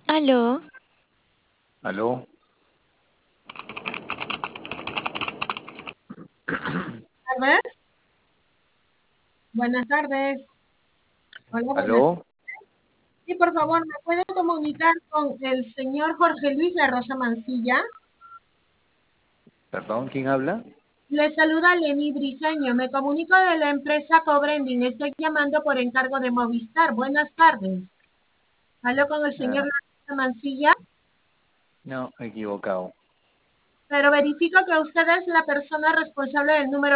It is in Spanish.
Aló, ¿Aló? Tardes. Buenas tardes. Hola, buenas. ¿Aló? Sí, por favor, ¿me puede comunicar con el señor Jorge Luis La Rosa Mancilla? ¿Perdón? ¿Quién habla? Le saluda Lenny Briseño. Me comunico de la empresa Cobrending. Estoy llamando por encargo de Movistar. Buenas tardes. Hablo con el señor Ah, La Rosa Mancilla, no, equivocado. pero verifico que usted es la persona responsable del número